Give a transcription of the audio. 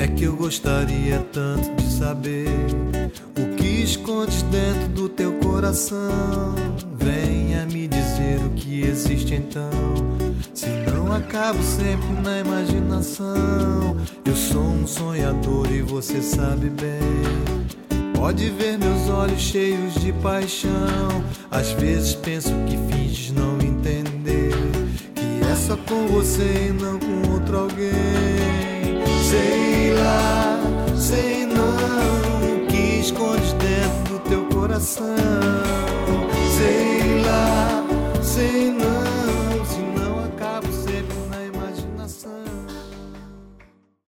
É que eu gostaria tanto de saber o que escondes dentro do teu coração. Venha me dizer o que existe então, senão acabo sempre na imaginação. Eu sou um sonhador e você sabe bem. Pode ver meus olhos cheios de paixão. Às vezes penso que finges não entender, que é só com você e não com outro alguém. Sei lá, sei não, o que escondes dentro do teu coração. Sei lá, sei não.